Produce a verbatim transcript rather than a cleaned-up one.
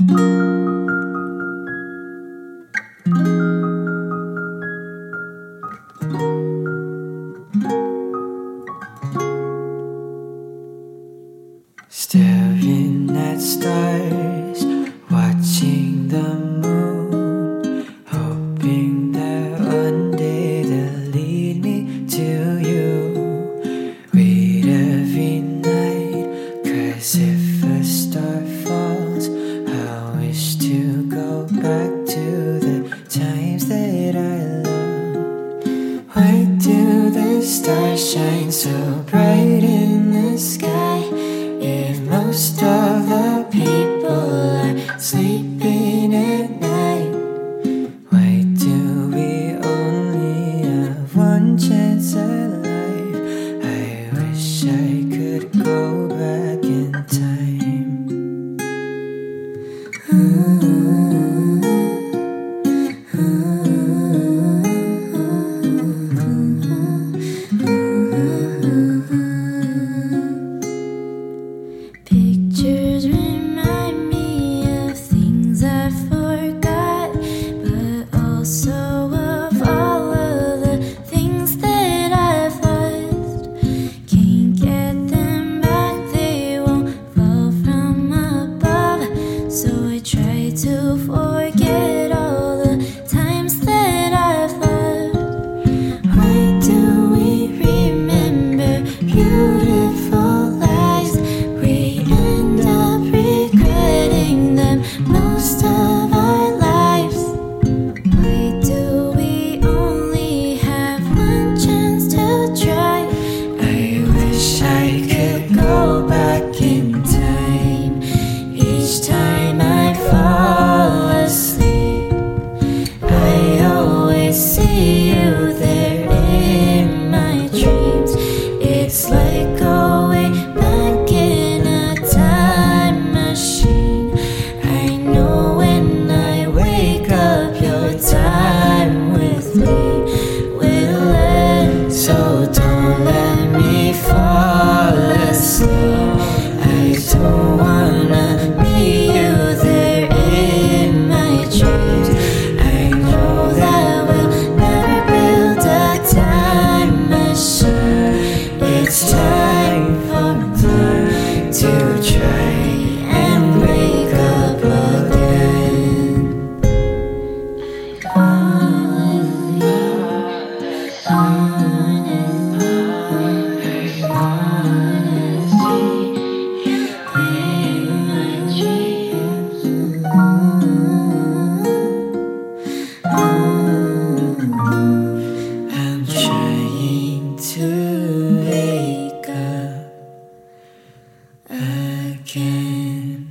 Staring at stars, watching the moon, hoping that one day they'll lead me to you. Wait every night, 'cause if a star falls, I wish to go back to the times that I love. Why do the stars shine so bright in the sky if most of the people are sleeping at night? Why do we only have one chance at life? I wish I could go back in time. Ooh, ooh. Pictures remind me of things I forgot, but also of all of the things that I've lost. Can't get them back, they won't fall from above, so I try to forget all the times that I've loved. Why do we remember beautiful lives? We end up regretting them most of our lives. Why do we only have one chance to try? I wish I could go back in time. Each time I fall asleep, I always see you there in my dreams. It's like going back in a time machine. I know when I wake up, your time with me will end. So don't let me fall asleep. I don't wanna meet you there in my dreams. I know that we'll never build a time machine. It's time for me to try and wake up again. Honestly, honestly, honestly, in my dreams. I'm trying to wake up again.